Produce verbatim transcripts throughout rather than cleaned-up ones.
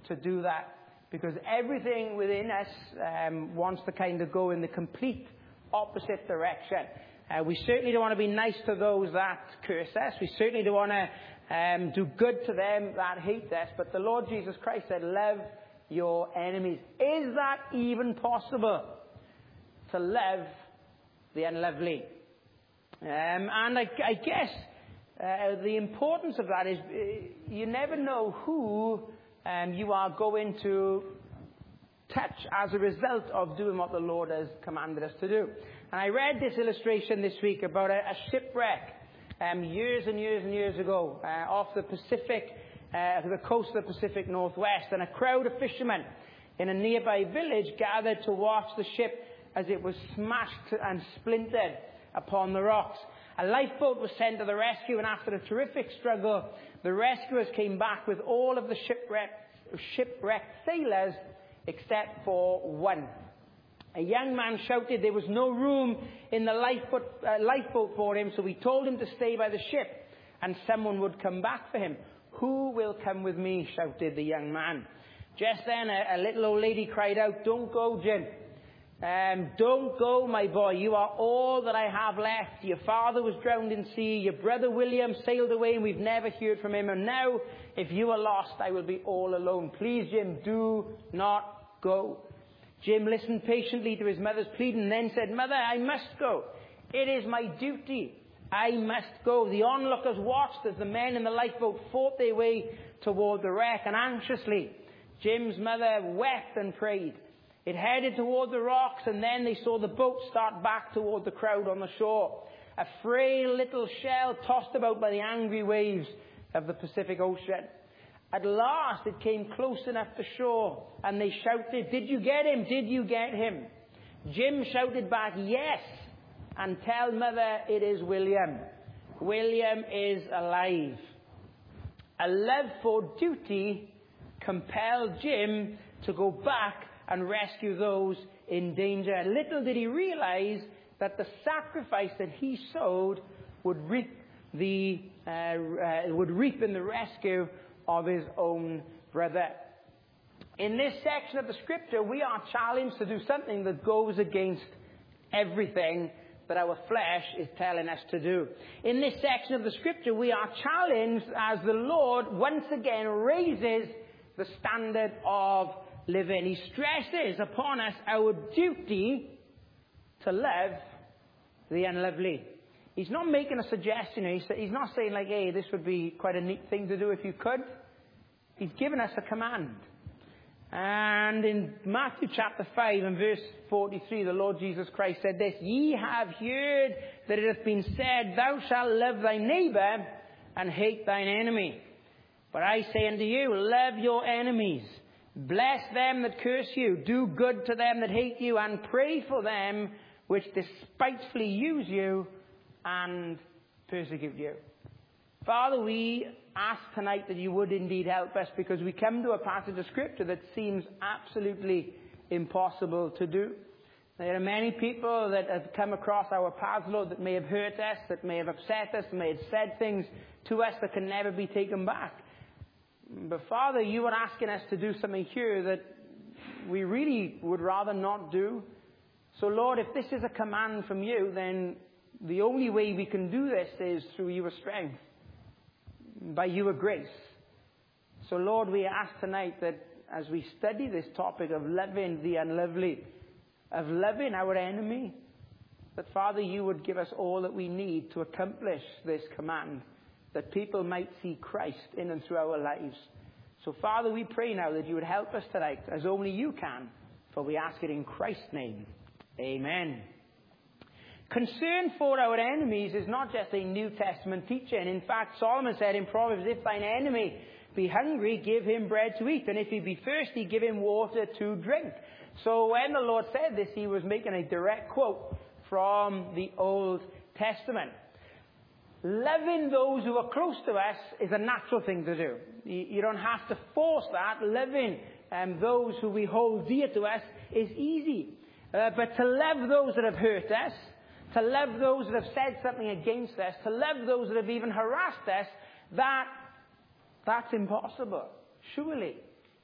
to do that, because everything within us um, wants to kind of go in the complete opposite direction. Uh, we certainly don't want to be nice to those that curse us. We certainly don't want to um, do good to them that hate us. But the Lord Jesus Christ said, love your enemies. Is that even possible? To love the unlovely? Um, and I, I guess uh, the importance of that is uh, you never know who um, you are going to touch as a result of doing what the Lord has commanded us to do. And I read this illustration this week about a, a shipwreck um, years and years and years ago uh, off the Pacific, uh, the coast of the Pacific Northwest. And a crowd of fishermen in a nearby village gathered to watch the ship as it was smashed and splintered upon the rocks. A lifeboat was sent to the rescue, and after a terrific struggle, the rescuers came back with all of the shipwrecked, shipwrecked sailors except for one. A young man shouted there was no room in the lifeboat, uh, lifeboat for him, so we told him to stay by the ship and someone would come back for him. Who will come with me? Shouted the young man. Just then a, a little old lady cried out, don't go, Jim. Um, don't go, my boy. You are all that I have left. Your father was drowned in sea. Your brother William sailed away and we've never heard from him. And now, if you are lost, I will be all alone. Please, Jim, do not go. Jim listened patiently to his mother's pleading and then said, Mother, I must go. It is my duty. I must go. The onlookers watched as the men in the lifeboat fought their way toward the wreck, and anxiously Jim's mother wept and prayed. It headed toward the rocks, and then they saw the boat start back toward the crowd on the shore. A frail little shell tossed about by the angry waves of the Pacific Ocean. At last it came close enough to shore, and they shouted, Did you get him? Did you get him? Jim shouted back, Yes, and tell Mother it is William. William is alive. A love for duty compelled Jim to go back and rescue those in danger. Little did he realize that the sacrifice that he sowed would reap the uh, uh, would reap in the rescue of his own brother. In this section of the scripture, we are challenged to do something that goes against everything that our flesh is telling us to do. In this section of the scripture, we are challenged as the Lord once again raises the standard of living. He stresses upon us our duty to love the unlovely. He's not making a suggestion. He's not saying like, hey, this would be quite a neat thing to do if you could. He's given us a command. And in Matthew chapter five and verse forty-three, the Lord Jesus Christ said this, Ye have heard that it hath been said, Thou shalt love thy neighbour and hate thine enemy. But I say unto you, love your enemies. Bless them that curse you. Do good to them that hate you. And pray for them which despitefully use you and persecute you. Father, we ask tonight that you would indeed help us, because we come to a passage of scripture that seems absolutely impossible to do. There are many people that have come across our paths, Lord, that may have hurt us, that may have upset us, may have said things to us that can never be taken back. But Father, you are asking us to do something here that we really would rather not do. So Lord, if this is a command from you, then the only way we can do this is through your strength, by your grace. So Lord, we ask tonight that as we study this topic of loving the unlovely, of loving our enemy, that Father, you would give us all that we need to accomplish this command, that people might see Christ in and through our lives. So Father, we pray now that you would help us tonight as only you can, for we ask it in Christ's name. Amen. Concern for our enemies is not just a New Testament teaching. In fact, Solomon said in Proverbs, if thine enemy be hungry, give him bread to eat. And if he be thirsty, give him water to drink. So when the Lord said this, he was making a direct quote from the Old Testament. Loving those who are close to us is a natural thing to do. You don't have to force that. Loving um, those who we hold dear to us is easy. Uh, but to love those that have hurt us, to love those that have said something against us, to love those that have even harassed us, that, that's impossible. Surely.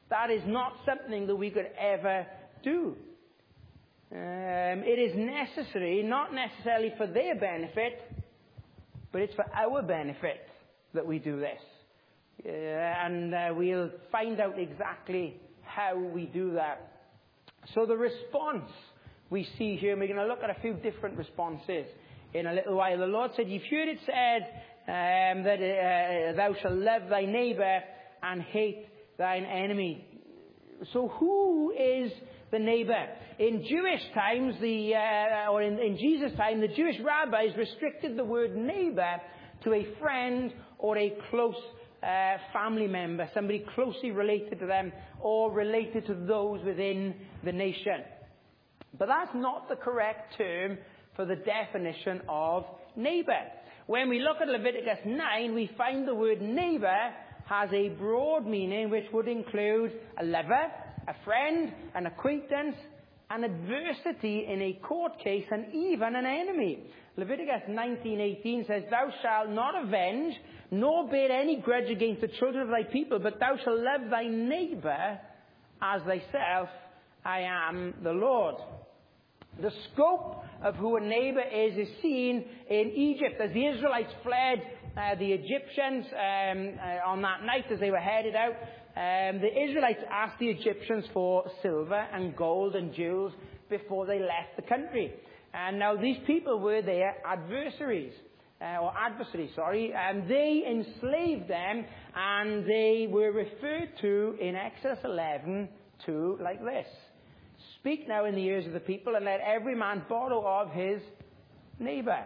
That is not something that we could ever do. Um, it is necessary, not necessarily for their benefit, but it's for our benefit that we do this. Uh, and uh, we'll find out exactly how we do that. So the response we see here, and we're going to look at a few different responses in a little while. The Lord said, you've heard it said um, that uh, thou shalt love thy neighbour and hate thine enemy. So who is the neighbour? In Jewish times, the uh, or in, in Jesus' time, the Jewish rabbis restricted the word neighbour to a friend or a close uh, family member, somebody closely related to them or related to those within the nation. But that's not the correct term for the definition of neighbour. When we look at Leviticus nine, we find the word neighbour has a broad meaning which would include a lover, a friend, an acquaintance, an adversary in a court case, and even an enemy. Leviticus nineteen eighteen says, thou shalt not avenge, nor bear any grudge against the children of thy people, but thou shalt love thy neighbour as thyself. I am the Lord. The scope of who a neighbour is is seen in Egypt. As the Israelites fled uh, the Egyptians um, uh, on that night as they were headed out, um, the Israelites asked the Egyptians for silver and gold and jewels before they left the country. And now these people were their adversaries, uh, or adversaries, sorry, and they enslaved them, and they were referred to in Exodus eleven to like this. Speak now in the ears of the people, and let every man borrow of his neighbour.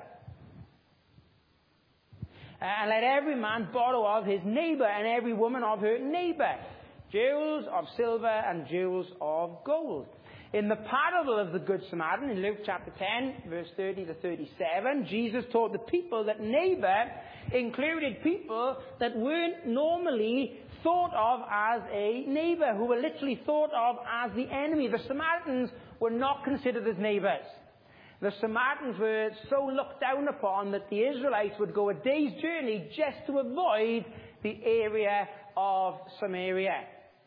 Uh, and let every man borrow of his neighbour, and every woman of her neighbour, jewels of silver and jewels of gold. In the parable of the Good Samaritan, in Luke chapter ten, verse thirty to thirty-seven, Jesus taught the people that neighbour included people that weren't normally thought of as a neighbour, who were literally thought of as the enemy. The Samaritans were not considered as neighbours. The Samaritans were so looked down upon that the Israelites would go a day's journey just to avoid the area of Samaria.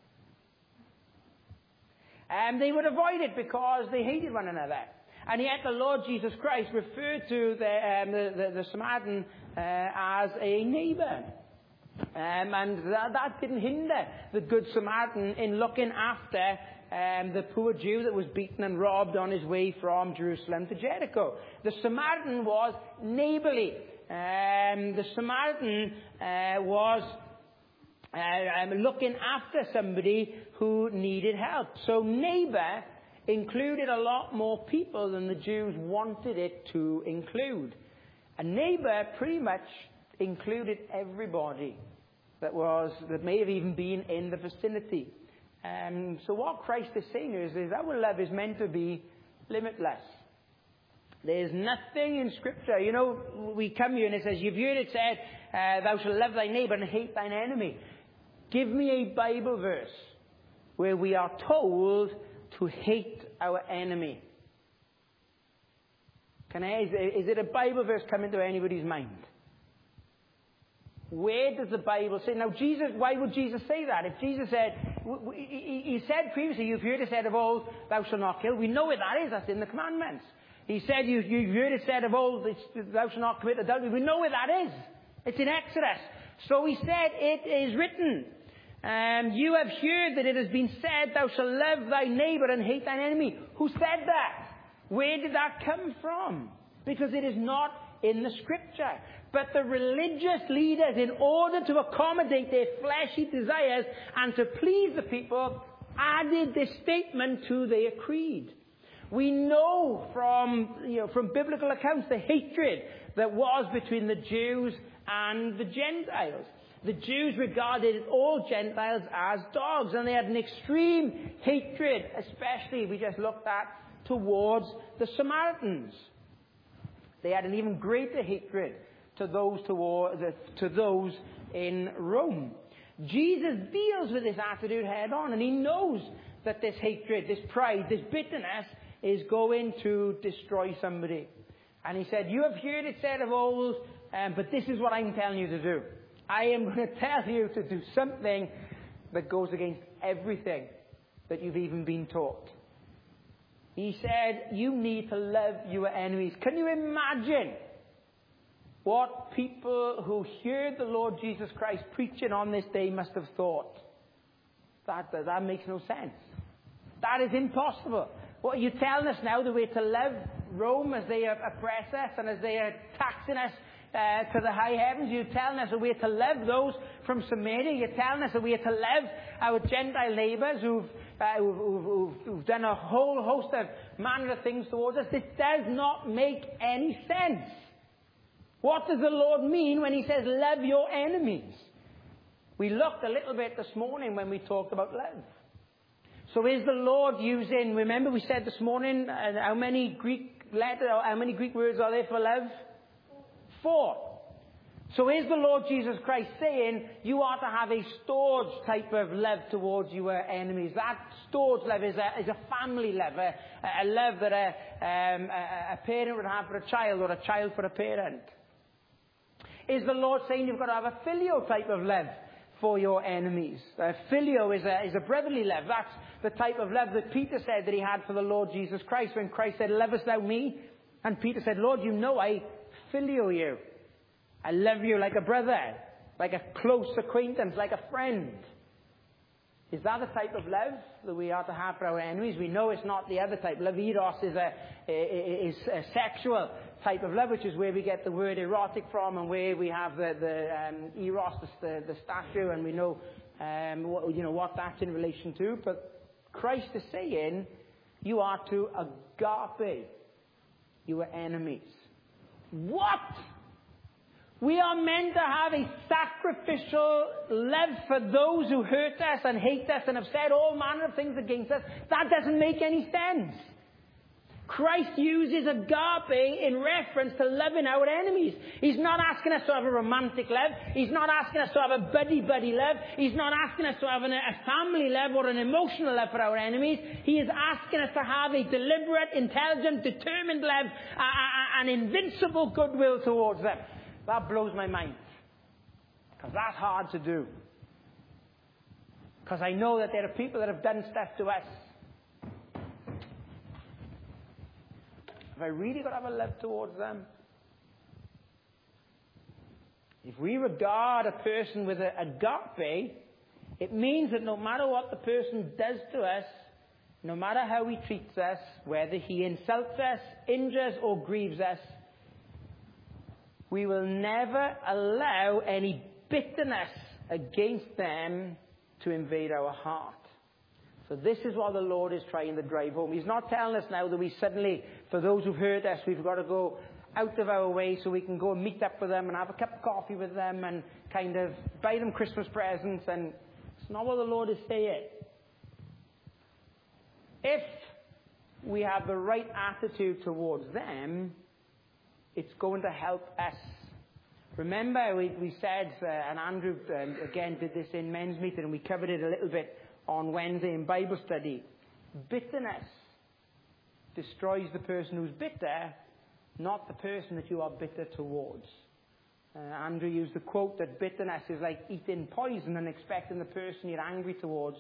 And they would avoid it because they hated one another. And yet the Lord Jesus Christ referred to the, um, the, the, the Samaritan uh, as a neighbour. Um, and that, that didn't hinder the Good Samaritan in looking after um, the poor Jew that was beaten and robbed on his way from Jerusalem to Jericho. The Samaritan was neighbourly. Um, the Samaritan uh, was uh, um, looking after somebody who needed help. So neighbour included a lot more people than the Jews wanted it to include. A neighbour pretty much included everybody that was that may have even been in the vicinity. Um, so what Christ is saying is, is our love is meant to be limitless. There's nothing in Scripture. You know, we come here and it says, you've heard it said, uh, thou shalt love thy neighbour and hate thine enemy. Give me a Bible verse where we are told to hate our enemy. Can I, is, is it a Bible verse coming to anybody's mind? Where does the Bible say? Now, Jesus, why would Jesus say that? If Jesus said, he said previously, you've heard it said of old, thou shalt not kill. We know what that is. That's in the commandments. He said, you, you've heard it said of old, thou shalt not commit adultery. We know what that is. It's in Exodus. So he said, it is written. Um, you have heard that it has been said, thou shalt love thy neighbour and hate thine enemy. Who said that? Where did that come from? Because it is not in the Scripture. But the religious leaders, in order to accommodate their fleshy desires and to please the people, added this statement to their creed. We know from, you know, from biblical accounts the hatred that was between the Jews and the Gentiles. The Jews regarded all Gentiles as dogs, and they had an extreme hatred, especially we just looked at, towards the Samaritans. They had an even greater hatred to those toward, to those in Rome. Jesus deals with this attitude head on, and he knows that this hatred, this pride, this bitterness is going to destroy somebody. And he said, you have heard it said of old, um, but this is what I'm telling you to do. I am going to tell you to do something that goes against everything that you've even been taught. He said, you need to love your enemies. Can you imagine what people who heard the Lord Jesus Christ preaching on this day must have thought? That, that, that makes no sense. That is impossible. What are you telling us now, that we're to love Rome as they oppress us and as they are taxing us uh, to the high heavens? You're telling us that we're to love those from Samaria. You're telling us that we're to love our Gentile neighbours who've, uh, who've, who've, who've done a whole host of manner of things towards us. This does not make any sense. What does the Lord mean when he says, love your enemies? We looked a little bit this morning when we talked about love. So is the Lord using, remember we said this morning, uh, how many Greek letters, how many Greek words are there for love? Four. So is the Lord Jesus Christ saying you are to have a storge type of love towards your enemies? That storge love is a, is a family love, a, a love that a, um, a, a parent would have for a child, or a child for a parent. Is the Lord saying you've got to have a filial type of love for your enemies? Uh, filio is a, is a brotherly love. That's the type of love that Peter said that he had for the Lord Jesus Christ when Christ said, lovest thou me? And Peter said, Lord, you know I filio you. I love you like a brother, like a close acquaintance, like a friend. Is that the type of love that we are to have for our enemies? We know it's not the other type. Love eros is a, is a sexual type of love, which is where we get the word erotic from, and where we have the, the um, eros, the, the statue, and we know, um, what, you know what that's in relation to. But Christ is saying you are to agape your enemies. What? We are meant to have a sacrificial love for those who hurt us and hate us and have said all manner of things against us. That doesn't make any sense. Christ uses agape in reference to loving our enemies. He's not asking us to have a romantic love. He's not asking us to have a buddy-buddy love. He's not asking us to have an, a family love or an emotional love for our enemies. He is asking us to have a deliberate, intelligent, determined love, a, a, an invincible goodwill towards them. That blows my mind. Because that's hard to do. Because I know that there are people that have done stuff to us. Have I really got to have a love towards them? If we regard a person with a agape, it means that no matter what the person does to us, no matter how he treats us, whether he insults us, injures or grieves us, we will never allow any bitterness against them to invade our heart. So this is what the Lord is trying to drive home. He's not telling us now that we suddenly, for those who've hurt us, we've got to go out of our way so we can go and meet up with them and have a cup of coffee with them and kind of buy them Christmas presents. And it's not what the Lord is saying. If we have the right attitude towards them, it's going to help us. Remember, we, we said, uh, and Andrew um, again did this in men's meeting, and we covered it a little bit on Wednesday in Bible study. Bitterness destroys the person who's bitter, not the person that you are bitter towards. Uh, Andrew used the quote that bitterness is like eating poison and expecting the person you're angry towards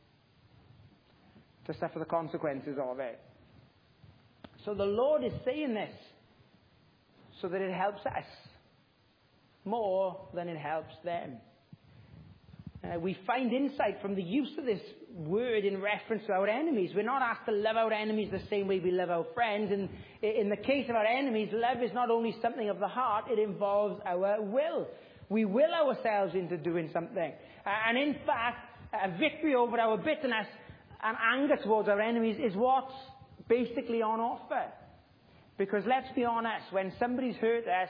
to suffer the consequences of it. So the Lord is saying this so that it helps us more than it helps them. Uh, we find insight from the use of this word in reference to our enemies. We're not asked to love our enemies the same way we love our friends. And in the case of our enemies, love is not only something of the heart, it involves our will. We will ourselves into doing something. Uh, and in fact, a victory over our bitterness and anger towards our enemies is what's basically on offer. Because let's be honest, when somebody's hurt us,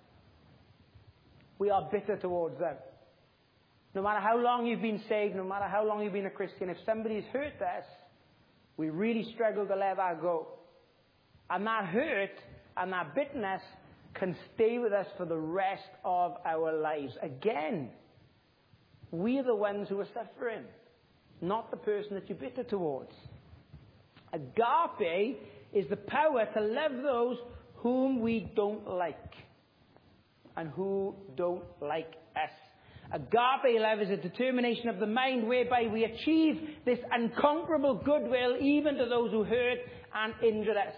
we are bitter towards them. No matter how long you've been saved, no matter how long you've been a Christian, if somebody's hurt us, we really struggle to let that go. And that hurt and that bitterness can stay with us for the rest of our lives. Again, we are the ones who are suffering, not the person that you're bitter towards. Agape is the power to love those whom we don't like and who don't like us. Agape love is a determination of the mind whereby we achieve this unconquerable goodwill even to those who hurt and injure us.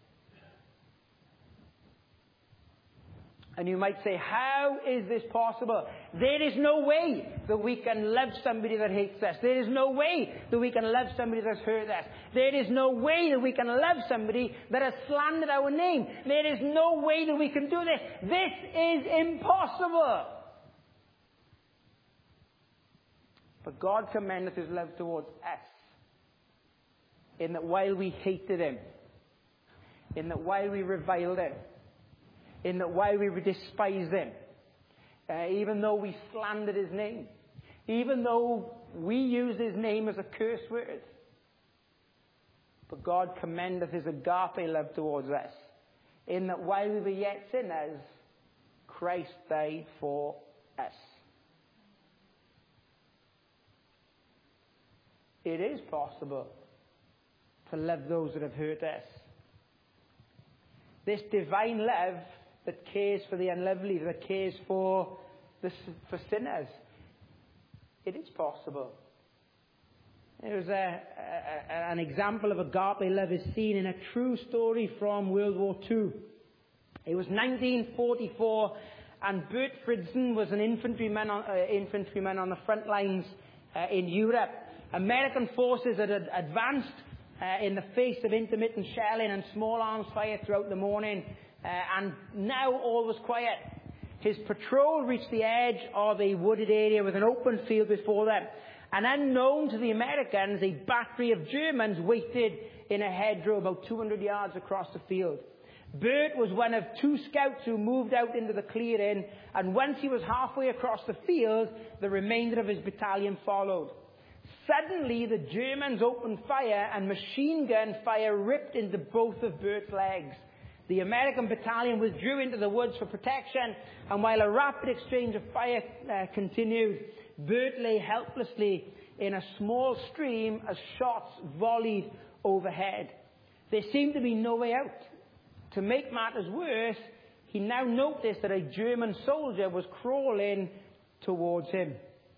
And you might say, how is this possible? There is no way that we can love somebody that hates us. There is no way that we can love somebody that's hurt us. There is no way that we can love somebody that has slandered our name. There is no way that we can do this. This is impossible. But God commendeth his love towards us, in that while we hated him, in that while we reviled him, in that while we despised him, uh, even though we slandered his name, even though we used his name as a curse word, but God commendeth his agape love towards us, in that while we were yet sinners, Christ died for us. It is possible to love those that have hurt us. This divine love that cares for the unlovely, that cares for the, for sinners. It is possible. There's a, a, an example of agape love is seen in a true story from World War Two. It was nineteen forty-four, and Bert Fridson was an infantryman on, uh, infantryman on the front lines uh, in Europe. American forces had ad- advanced uh, in the face of intermittent shelling and small arms fire throughout the morning. Uh, and now all was quiet. His patrol reached the edge of a wooded area with an open field before them. And unknown to the Americans, a battery of Germans waited in a hedgerow about two hundred yards across the field. Bert was one of two scouts who moved out into the clearing, and once he was halfway across the field, the remainder of his battalion followed. Suddenly, the Germans opened fire, and machine gun fire ripped into both of Bert's legs. The American battalion withdrew into the woods for protection, and while a rapid exchange of fire uh, continued, Bert lay helplessly in a small stream as shots volleyed overhead. There seemed to be no way out. To make matters worse, he now noticed that a German soldier was crawling towards him.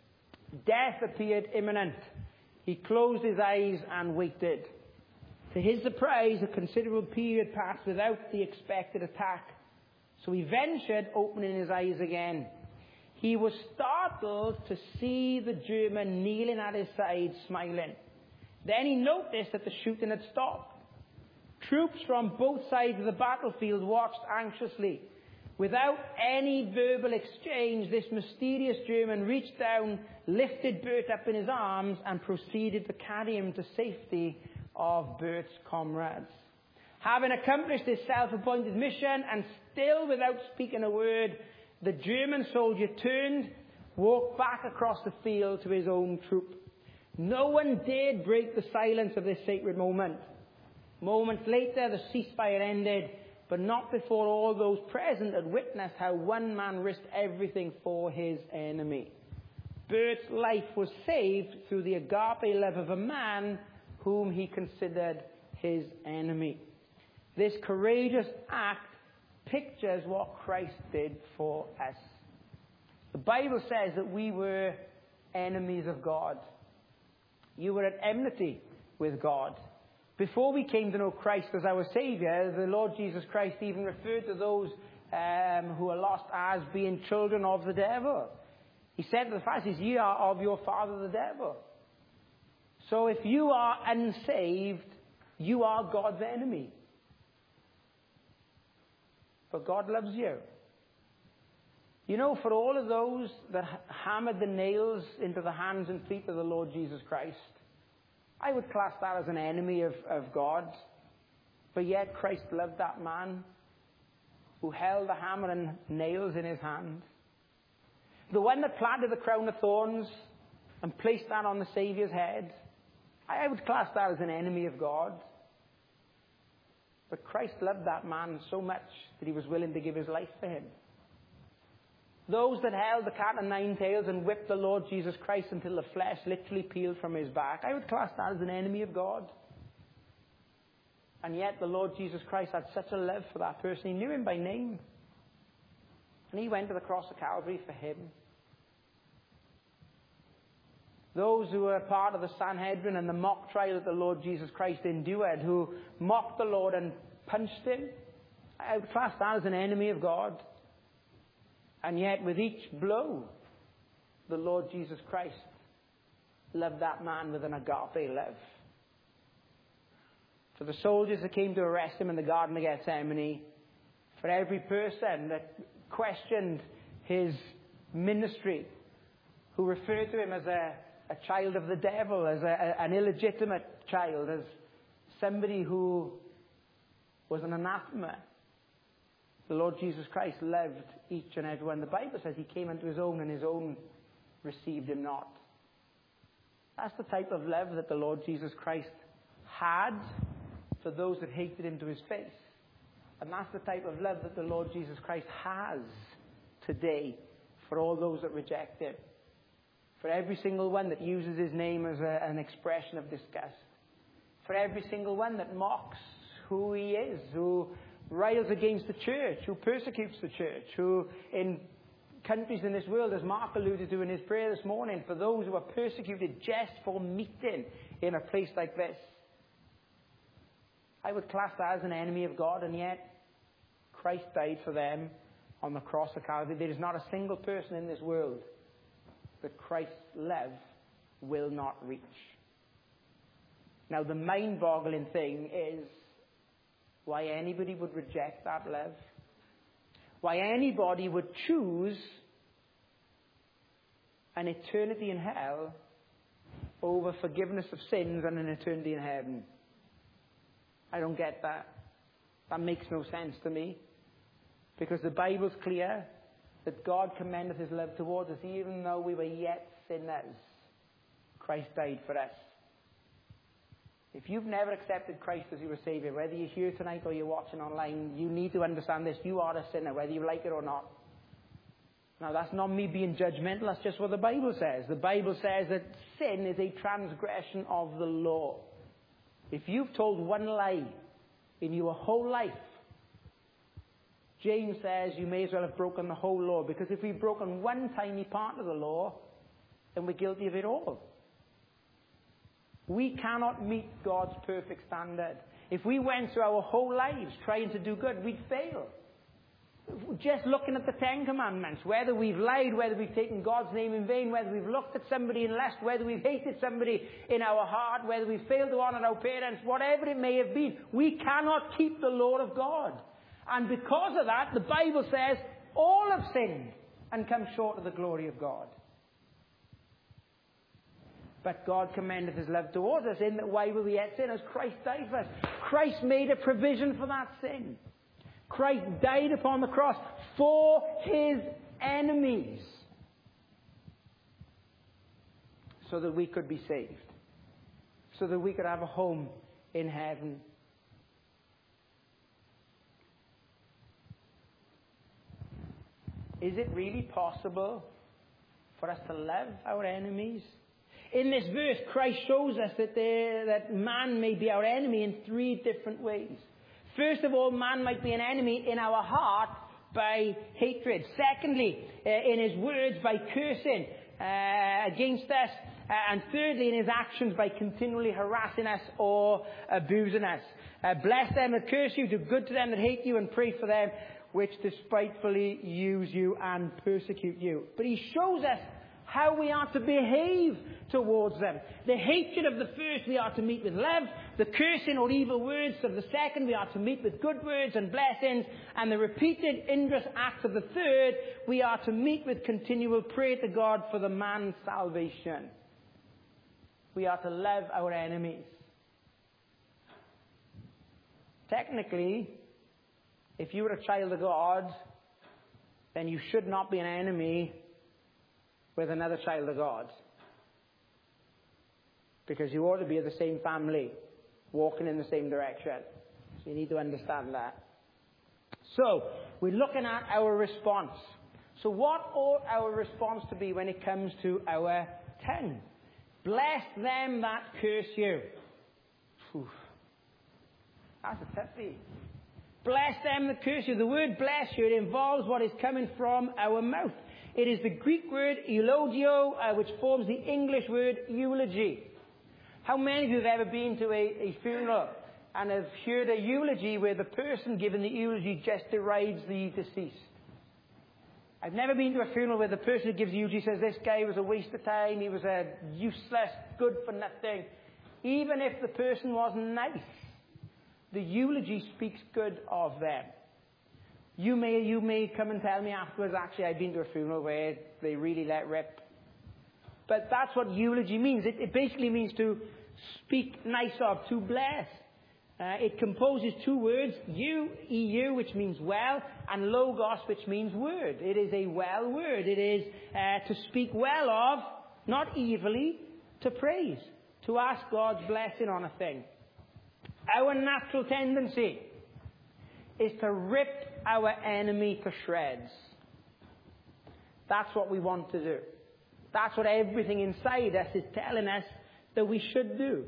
Death appeared imminent. He closed his eyes and waited. To his surprise, a considerable period passed without the expected attack. So he ventured opening his eyes again. He was startled to see the German kneeling at his side, smiling. Then he noticed that the shooting had stopped. Troops from both sides of the battlefield watched anxiously. Without any verbal exchange, this mysterious German reached down, lifted Bert up in his arms, and proceeded to carry him to safety of Bert's comrades. Having accomplished his self-appointed mission, and still without speaking a word, the German soldier turned, walked back across the field to his own troop. No one dared break the silence of this sacred moment. Moments later, the ceasefire ended, but not before all those present had witnessed how one man risked everything for his enemy. Bert's life was saved through the agape love of a man whom he considered his enemy. This courageous act pictures what Christ did for us. The Bible says that we were enemies of God. You were at enmity with God. Before we came to know Christ as our Saviour, the Lord Jesus Christ even referred to those um, who are lost as being children of the devil. He said to the Pharisees, "Ye are of your father the devil." So if you are unsaved, you are God's enemy. But God loves you. You know, for all of those that hammered the nails into the hands and feet of the Lord Jesus Christ, I would class that as an enemy of, of God. But yet Christ loved that man who held the hammer and nails in his hand. The one that planted the crown of thorns and placed that on the Saviour's head, I would class that as an enemy of God. But Christ loved that man so much that he was willing to give his life for him. Those that held the cat o' nine tails and whipped the Lord Jesus Christ until the flesh literally peeled from his back, I would class that as an enemy of God. And yet the Lord Jesus Christ had such a love for that person. He knew him by name. And he went to the cross of Calvary for him. Those who were part of the Sanhedrin and the mock trial that the Lord Jesus Christ endured, who mocked the Lord and punched him. I would class that as an enemy of God. And yet with each blow, the Lord Jesus Christ loved that man with an agape love. For the soldiers that came to arrest him in the Garden of Gethsemane, for every person that questioned his ministry, who referred to him as a, a child of the devil, as a, a, an illegitimate child, as somebody who was an anathema, the Lord Jesus Christ loved each and every one. The Bible says he came unto his own, and his own received him not. That's the type of love that the Lord Jesus Christ had for those that hated him to his face. And that's the type of love that the Lord Jesus Christ has today for all those that reject him. For every single one that uses his name as a, an expression of disgust. For every single one that mocks who he is, who rails against the church, who persecutes the church, who in countries in this world, as Mark alluded to in his prayer this morning, for those who are persecuted just for meeting in a place like this. I would class that as an enemy of God, and yet Christ died for them on the cross of Calvary. There is not a single person in this world that Christ's love will not reach. Now, the mind-boggling thing is why anybody would reject that love. Why anybody would choose an eternity in hell over forgiveness of sins and an eternity in heaven. I don't get that. That makes no sense to me. Because the Bible's clear that God commendeth his love towards us, even though we were yet sinners. Christ died for us. If you've never accepted Christ as your Savior, whether you're here tonight or you're watching online, you need to understand this. You are a sinner, whether you like it or not. Now, that's not me being judgmental. That's just what the Bible says. The Bible says that sin is a transgression of the law. If you've told one lie in your whole life, James says you may as well have broken the whole law. Because if we've broken one tiny part of the law, then we're guilty of it all. We cannot meet God's perfect standard. If we went through our whole lives trying to do good, we'd fail. Just looking at the Ten Commandments, whether we've lied, whether we've taken God's name in vain, whether we've looked at somebody in lust, whether we've hated somebody in our heart, whether we've failed to honor our parents, whatever it may have been, we cannot keep the law of God. And because of that, the Bible says all have sinned and come short of the glory of God. But God commendeth his love towards us in that while we were yet sinners, Christ died for us. Christ made a provision for that sin. Christ died upon the cross for his enemies so that we could be saved, so that we could have a home in heaven. Is it really possible for us to love our enemies? In this verse, Christ shows us that, there, that man may be our enemy in three different ways. First of all, man might be an enemy in our heart by hatred. Secondly, uh, in his words by cursing uh, against us. Uh, and thirdly, in his actions by continually harassing us or abusing us. Uh, bless them that curse you, do good to them that hate you, and pray for them which despitefully use you and persecute you. But he shows us how we are to behave towards them. The hatred of the first we are to meet with love. The cursing or evil words of the second we are to meet with good words and blessings. And the repeated injurious acts of the third we are to meet with continual prayer to God for the man's salvation. We are to love our enemies. Technically, if you were a child of God, then you should not be an enemy with another child of God. Because you ought to be of the same family, walking in the same direction. So you need to understand that. So, we're looking at our response. So what ought our response to be when it comes to our tongue? Bless them that curse you. Whew. That's a toughie. Bless them that curse you. The word bless you, it involves what is coming from our mouth. It is the Greek word eulogio, uh, which forms the English word eulogy. How many of you have ever been to a, a funeral and have heard a eulogy where the person giving the eulogy just derides the deceased? I've never been to a funeral where the person who gives the eulogy says, this guy was a waste of time, he was a useless, good for nothing. Even if the person wasn't nice, the eulogy speaks good of them. You may, you may come and tell me afterwards, actually, I've been to a funeral where they really let rip. But that's what eulogy means. It, it basically means to speak nice of, to bless. Uh, it composes two words, eu, E U, which means well, and logos, which means word. It is a well word. It is uh, to speak well of, not evilly, to praise, to ask God's blessing on a thing. Our natural tendency is to rip our enemy to shreds. That's what we want to do. That's what everything inside us is telling us that we should do.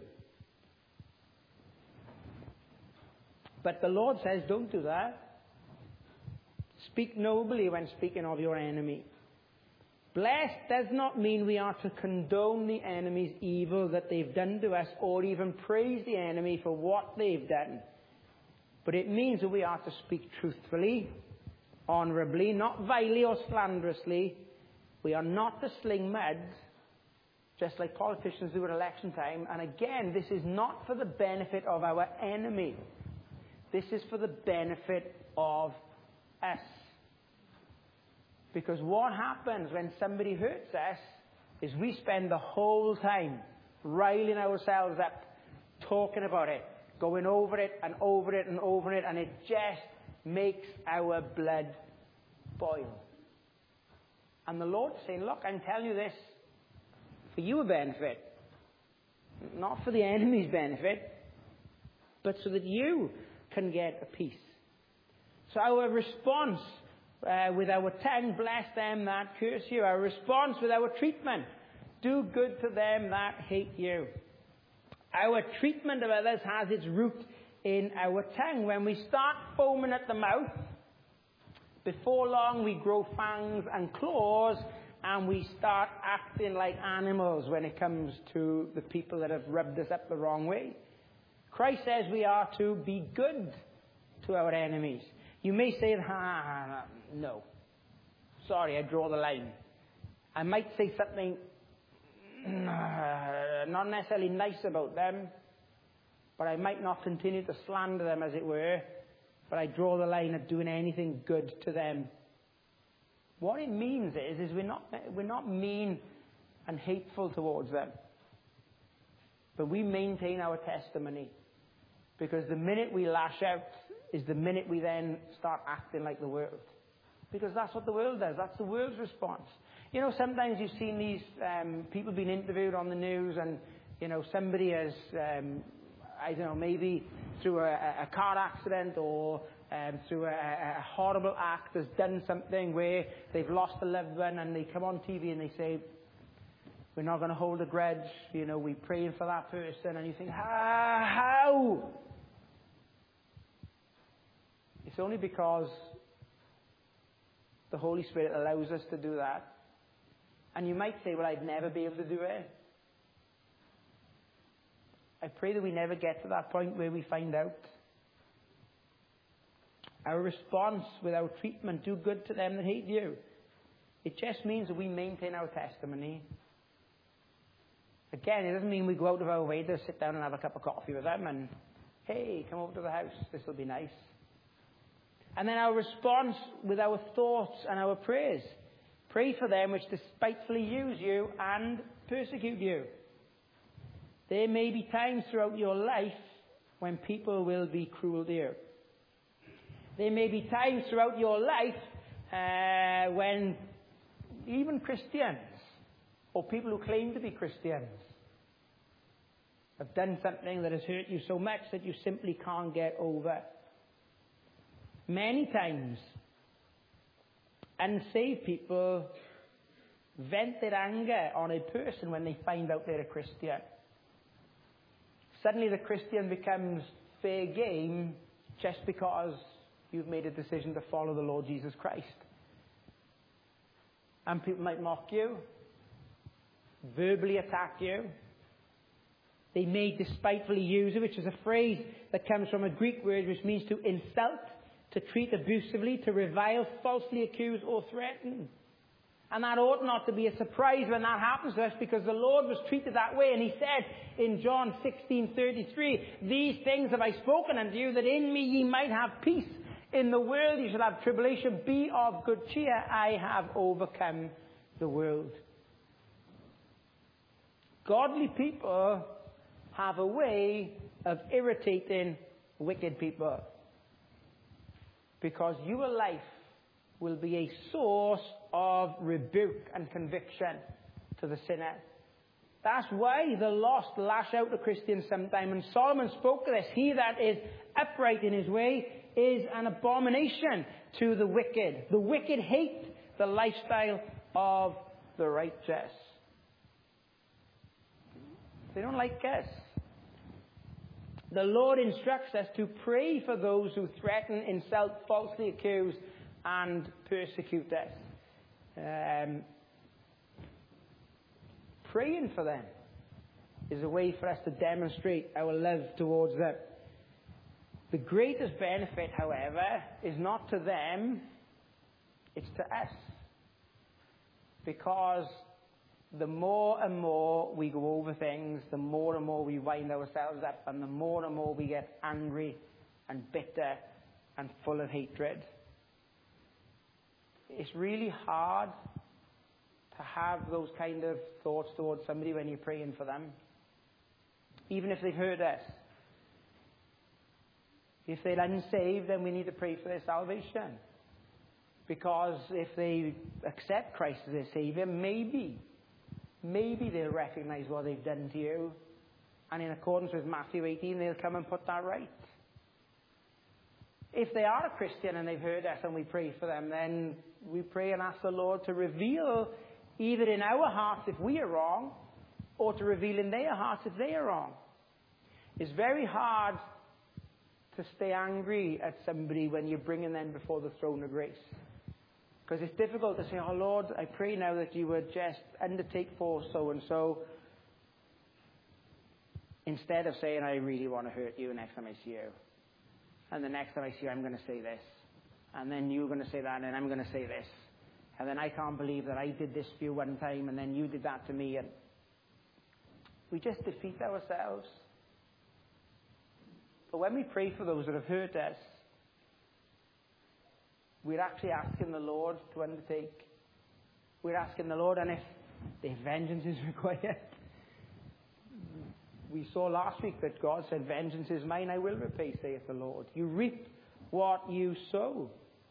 But the Lord says, don't do that. Speak nobly when speaking of your enemy. Blessed does not mean we are to condone the enemy's evil that they've done to us or even praise the enemy for what they've done. But it means that we are to speak truthfully, honourably, not vilely or slanderously. We are not to sling mud, just like politicians do at election time. And again, this is not for the benefit of our enemy. This is for the benefit of us. Because what happens when somebody hurts us is we spend the whole time riling ourselves up, talking about it, going over it and over it and over it, and it just makes our blood boil. And the Lord's saying, look, I'm telling you this for your benefit, not for the enemy's benefit, but so that you can get a peace. So our response uh, with our tongue, bless them that curse you. Our response with our treatment, do good to them that hate you. Our treatment of others has its root in our tongue. When we start foaming at the mouth, before long we grow fangs and claws and we start acting like animals when it comes to the people that have rubbed us up the wrong way. Christ says we are to be good to our enemies. You may say, ah, no. Sorry, I draw the line. I might say something not necessarily nice about them, but I might not continue to slander them, as it were, but I draw the line at doing anything good to them. What it means is, is we're not, we're not mean and hateful towards them, but we maintain our testimony. Because the minute we lash out is the minute we then start acting like the world. Because that's what the world does. That's the world's response. You know, sometimes you've seen these um, people being interviewed on the news and, you know, somebody has, um, I don't know, maybe through a, a car accident or um, through a, a horrible act has done something where they've lost a loved one, and they come on T V and they say, we're not going to hold a grudge, you know, we're praying for that person. And you think, ah, how? It's only because the Holy Spirit allows us to do that. And you might say, well, I'd never be able to do it. I pray that we never get to that point where we find out. Our response with our treatment, do good to them that hate you. It just means that we maintain our testimony. Again, it doesn't mean we go out of our way to sit down and have a cup of coffee with them and, hey, come over to the house, this will be nice. And then our response with our thoughts and our prayers. Pray for them which despitefully use you and persecute you. There may be times throughout your life when people will be cruel to you. There may be times throughout your life uh, when even Christians or people who claim to be Christians have done something that has hurt you so much that you simply can't get over. Many times, unsaved people vent their anger on a person when they find out they're a Christian. Suddenly the Christian becomes fair game just because you've made a decision to follow the Lord Jesus Christ. And people might mock you, verbally attack you. They may despitefully use it, which is a phrase that comes from a Greek word which means to insult, to treat abusively, to revile, falsely accuse, or threaten. And that ought not to be a surprise when that happens to us, because the Lord was treated that way. And he said in John sixteen thirty-three, "These things have I spoken unto you, that in me ye might have peace. In the world ye shall have tribulation. Be of good cheer. I have overcome the world." Godly people have a way of irritating wicked people, because your life will be a source of rebuke and conviction to the sinner. That's why the lost lash out at Christians sometimes. And Solomon spoke to this. He that is upright in his way is an abomination to the wicked. The wicked hate the lifestyle of the righteous. They don't like us. The Lord instructs us to pray for those who threaten, insult, falsely accuse, and persecute us. Um, praying for them is a way for us to demonstrate our love towards them. The greatest benefit, however, is not to them, it's to us. Because the more and more we go over things, the more and more we wind ourselves up, and the more and more we get angry and bitter and full of hatred. It's really hard to have those kind of thoughts towards somebody when you're praying for them, even if they've hurt us. If they're unsaved, then we need to pray for their salvation. Because if they accept Christ as their Savior, maybe, maybe they'll recognize what they've done to you. And in accordance with Matthew eighteen, they'll come and put that right. If they are a Christian and they've heard us and we pray for them, then we pray and ask the Lord to reveal either in our hearts if we are wrong, or to reveal in their hearts if they are wrong. It's very hard to stay angry at somebody when you're bringing them before the throne of grace. Because it's difficult to say, "Oh Lord, I pray now that you would just undertake for so-and-so," instead of saying, "I really want to hurt you next time I see you. And the next time I see you, I'm going to say this. And then you're going to say that, and I'm going to say this. And then I can't believe that I did this for you one time, and then you did that to me." And we just defeat ourselves. But when we pray for those that have hurt us, we're actually asking the Lord to undertake. We're asking the Lord, and if, if vengeance is required. We saw last week that God said, "Vengeance is mine, I will repay, saith the Lord." You reap what you sow.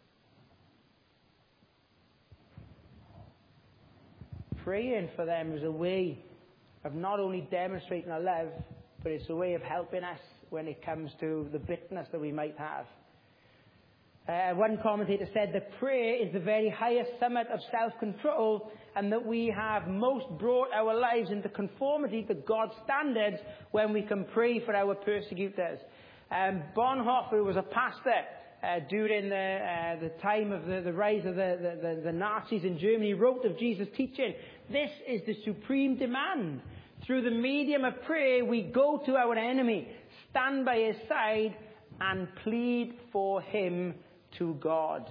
Praying for them is a way of not only demonstrating our love, but it's a way of helping us when it comes to the bitterness that we might have. Uh, one commentator said that prayer is the very highest summit of self-control, and that we have most brought our lives into conformity to God's standards when we can pray for our persecutors. Um, Bonhoeffer was a pastor uh, during the, uh, the time of the, the rise of the, the, the, the Nazis in Germany. He wrote of Jesus' teaching, "This is the supreme demand. Through the medium of prayer, we go to our enemy, stand by his side, and plead for him to God."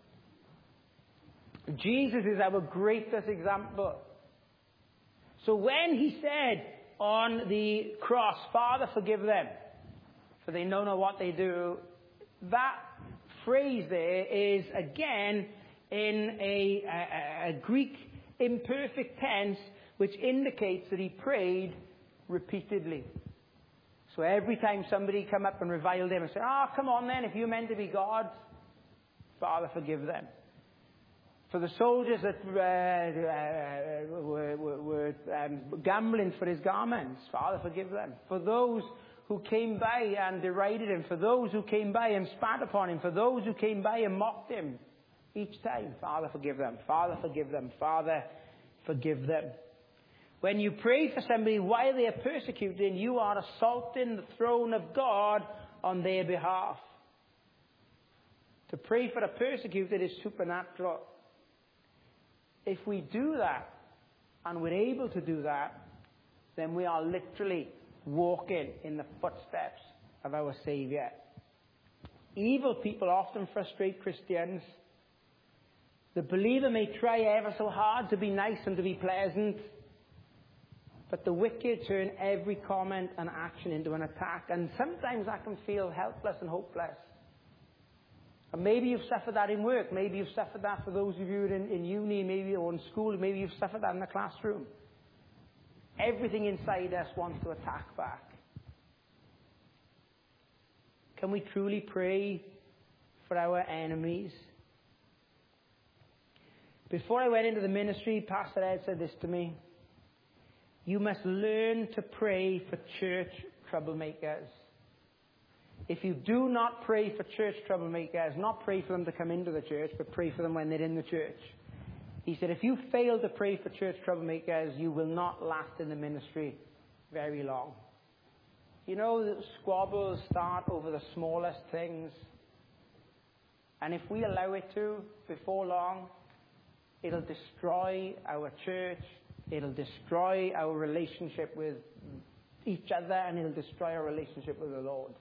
Jesus is our greatest example. So when he said on the cross, "Father, forgive them, for they know not what they do," that phrase there is again in a, a, a Greek imperfect tense, which indicates that he prayed repeatedly. So every time somebody come up and reviled him and said, "Oh, come on then, if you're meant to be God, Father, forgive them." For the soldiers that uh, uh, were, were, were um, gambling for his garments, "Father, forgive them." For those who came by and derided him, for those who came by and spat upon him, for those who came by and mocked him, each time, "Father, forgive them. Father, forgive them. Father, forgive them." When you pray for somebody while they are persecuting, you are assaulting the throne of God on their behalf. To pray for a persecuted is supernatural. if we do that, and we're able to do that, then we are literally walking in the footsteps of our Saviour. Evil people often frustrate Christians. The believer may try ever so hard to be nice and to be pleasant, but the wicked turn every comment and action into an attack, and sometimes that can feel helpless and hopeless. And maybe you've suffered that in work, maybe you've suffered that for those of you in, in uni, maybe or in school, maybe you've suffered that in the classroom. Everything inside us wants to attack back. Can we truly pray for our enemies? Before I went into the ministry, Pastor Ed said this to me: you must learn to pray for church troublemakers. If you do not pray for church troublemakers, not pray for them to come into the church, but pray for them when they're in the church. He said, if you fail to pray for church troublemakers, you will not last in the ministry very long. You know, squabbles start over the smallest things. And if we allow it to, before long, it'll destroy our church, it'll destroy our relationship with each other, and it'll destroy our relationship with the Lord.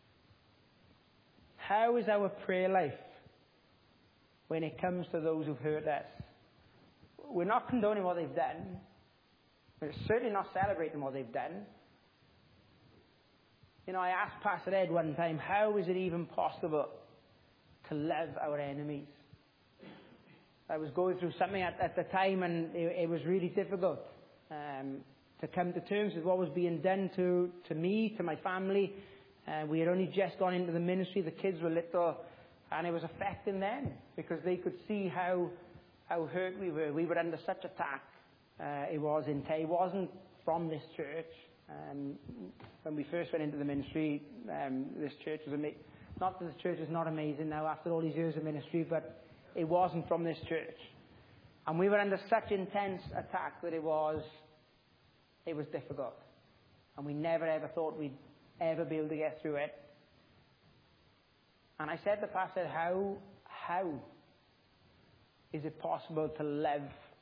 How is our prayer life when it comes to those who've hurt us? We're not condoning what they've done. We're certainly not celebrating what they've done. You know, I asked Pastor Ed one time, how is it even possible to love our enemies? I was going through something at, at the time, and it, it was really difficult um, to come to terms with what was being done to, to me, to my family. Uh, we had only just gone into the ministry. The kids were little, and it was affecting them because they could see how how hurt we were. We were under such attack. Uh, it was in it wasn't from this church. Um, when we first went into the ministry, um, this church was amazing. Not that the church is not amazing now after all these years of ministry, but it wasn't from this church. And we were under such intense attack that it was it was difficult, and we never ever thought we'd ever be able to get through it. And I said to the pastor, how, how is it possible to love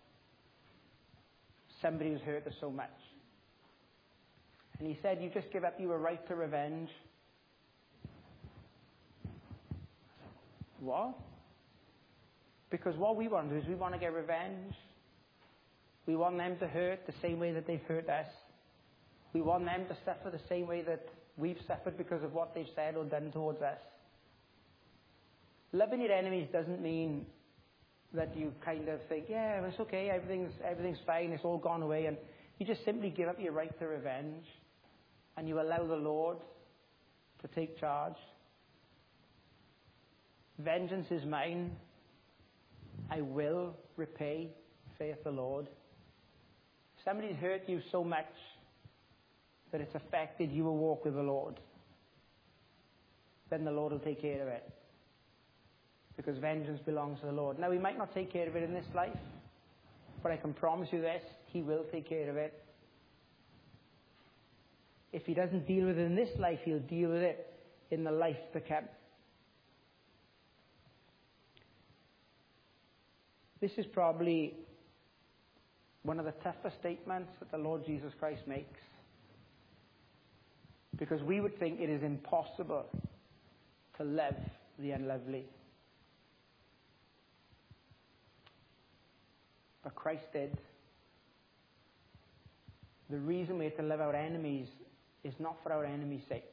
somebody who's hurt us so much? And he said, you just give up your right to revenge. What? Because what we want to do is we want to get revenge. We want them to hurt the same way that they've hurt us. We want them to suffer the same way that we've suffered because of what they've said or done towards us. Loving your enemies doesn't mean that you kind of think, yeah, it's okay, everything's, everything's fine, it's all gone away, and you just simply give up your right to revenge, and you allow the Lord to take charge. Vengeance is mine, I will repay, saith the Lord. If somebody's hurt you so much that it's affected your walk with the Lord, then the Lord will take care of it. Because vengeance belongs to the Lord. Now, He might not take care of it in this life, but I can promise you this, He will take care of it. If He doesn't deal with it in this life, He'll deal with it in the life to come. This is probably one of the toughest statements that the Lord Jesus Christ makes. Because we would think it is impossible to love the unlovely. But Christ did. The reason we have to love our enemies is not for our enemies' sake.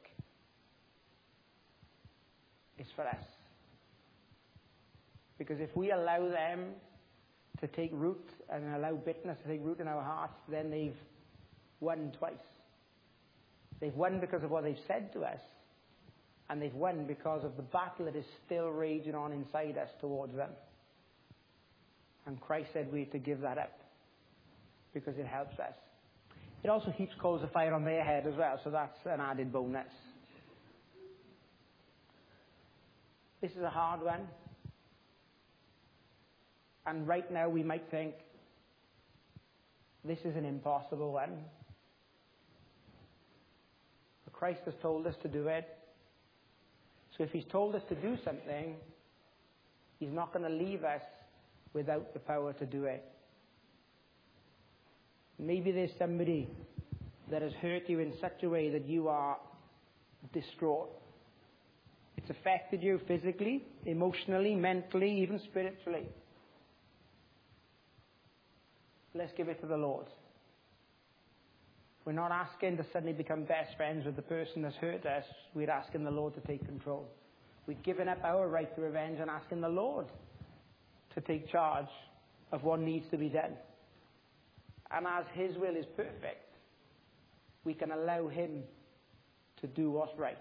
It's for us. Because if we allow them to take root and allow bitterness to take root in our hearts, then they've won twice. They've won because of what they've said to us, and they've won because of the battle that is still raging on inside us towards them. And Christ said we have to give that up because it helps us. It also heaps coals of fire on their head as well, so that's an added bonus. This is a hard one. And right now we might think, this is an impossible one. But Christ has told us to do it. So if He's told us to do something, He's not going to leave us without the power to do it. Maybe there's somebody that has hurt you in such a way that you are distraught. It's affected you physically, emotionally, mentally, even spiritually. Let's give it to the Lord. We're not asking to suddenly become best friends with the person that's hurt us. We're asking the Lord to take control. We've given up our right to revenge and asking the Lord to take charge of what needs to be done. And as His will is perfect, we can allow Him to do what's right.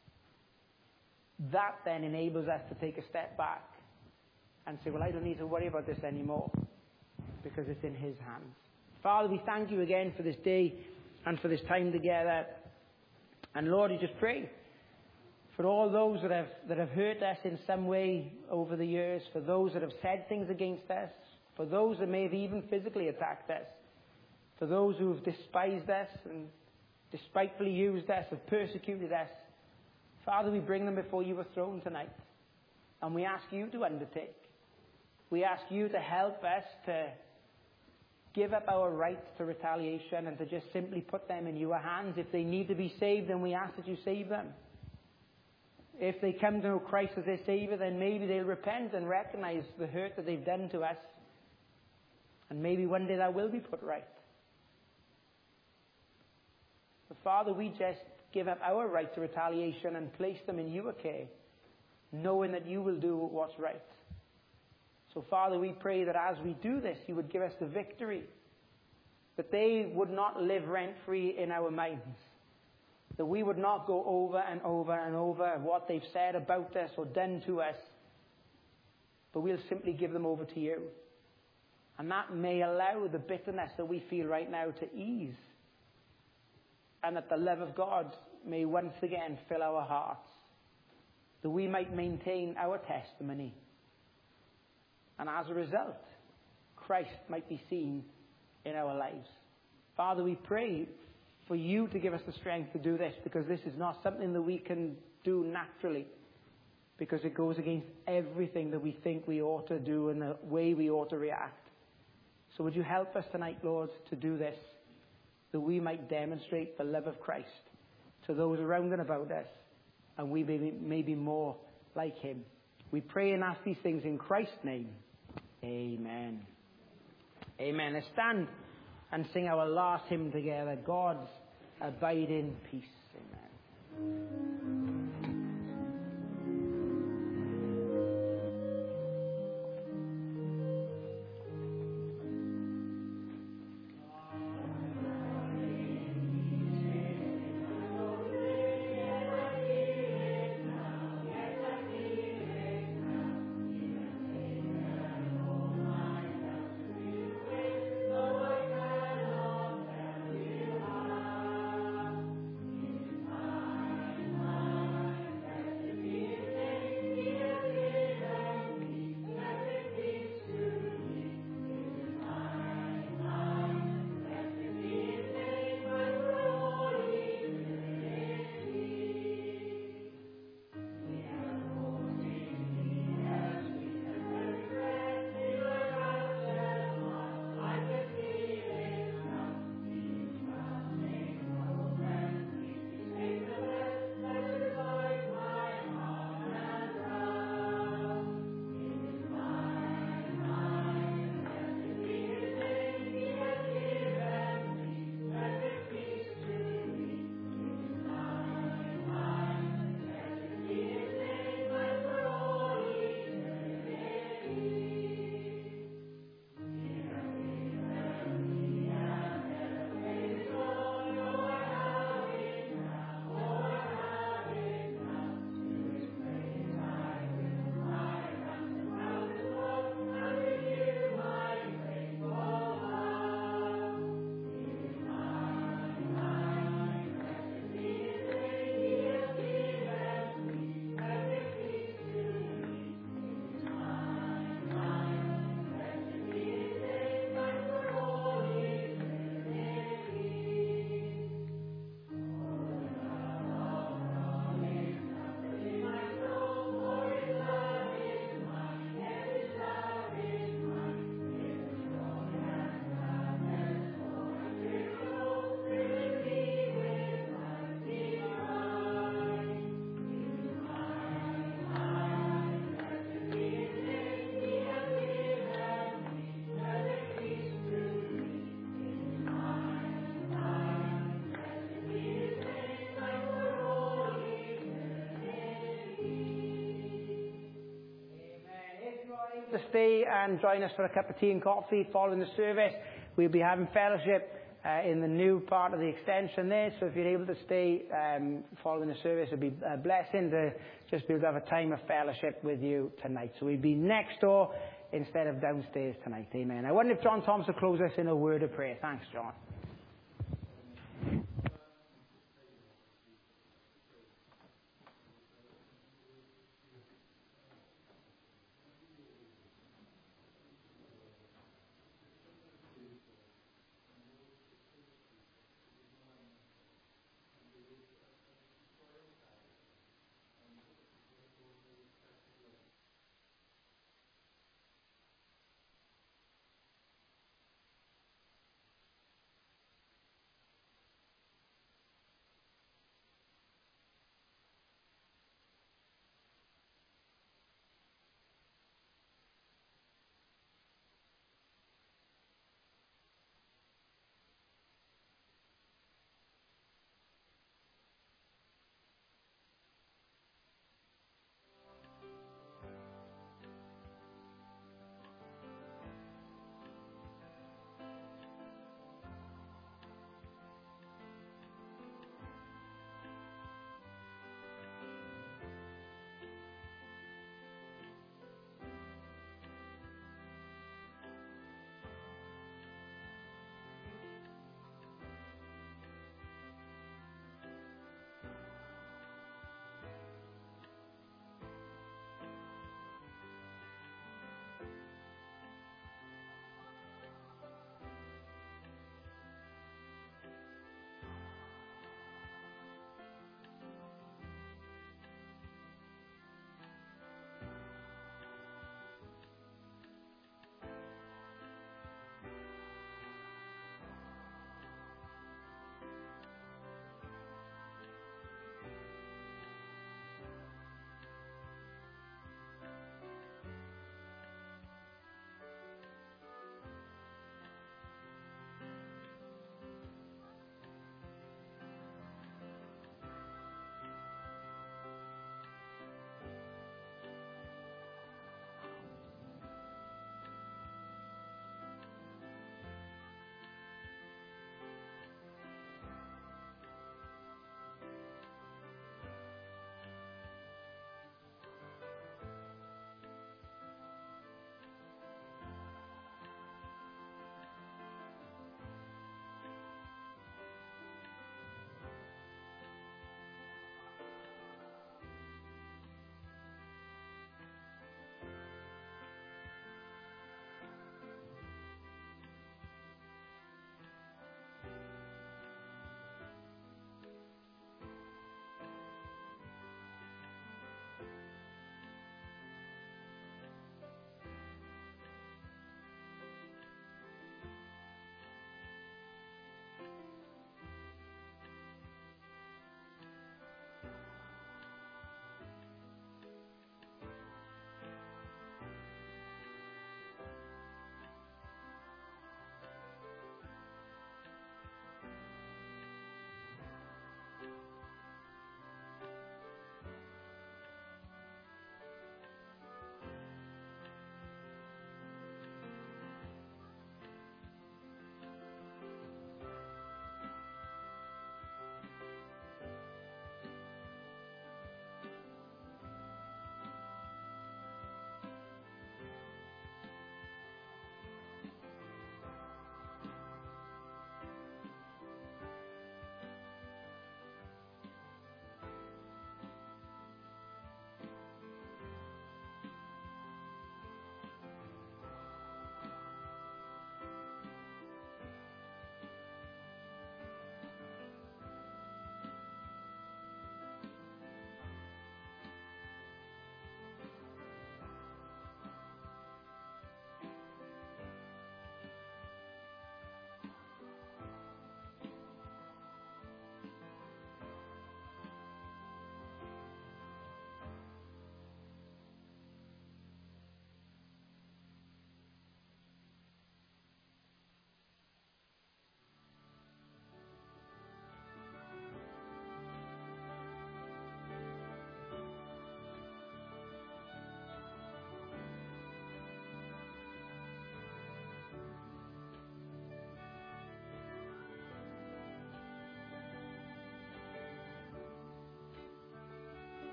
That then enables us to take a step back and say, well, I don't need to worry about this anymore because it's in His hands. Father, we thank You again for this day and for this time together. And Lord, we just pray for all those that have, that have hurt us in some way over the years, for those that have said things against us, for those that may have even physically attacked us, for those who have despised us and despitefully used us, have persecuted us. Father, we bring them before Your throne tonight. And we ask You to undertake. We ask You to help us to give up our right to retaliation and to just simply put them in Your hands. If they need to be saved, then we ask that You save them. If they come to know Christ as their Savior, then maybe they'll repent and recognize the hurt that they've done to us. And maybe one day that will be put right. But Father, we just give up our right to retaliation and place them in Your care, knowing that You will do what's right. So Father, we pray that as we do this, You would give us the victory, that they would not live rent-free in our minds, that we would not go over and over and over what they've said about us or done to us, but we'll simply give them over to You. And that may allow the bitterness that we feel right now to ease, and that the love of God may once again fill our hearts, that we might maintain our testimony. And as a result, Christ might be seen in our lives. Father, we pray for You to give us the strength to do this, because this is not something that we can do naturally, because it goes against everything that we think we ought to do and the way we ought to react. So would You help us tonight, Lord, to do this, that we might demonstrate the love of Christ to those around and about us, and we may be, may be more like Him. We pray and ask these things in Christ's name. Amen. Amen. Let's stand and sing our last hymn together, God's Abiding Peace. Amen. to stay and join us for a cup of tea and coffee following the service, we'll be having fellowship uh, in the new part of the extension there. So if you're able to stay um, following the service, it'll be a blessing to just be able to have a time of fellowship with you tonight. So we'll be next door instead of downstairs tonight. Amen. I wonder if John Thomas will close us in a word of prayer. Thanks, John.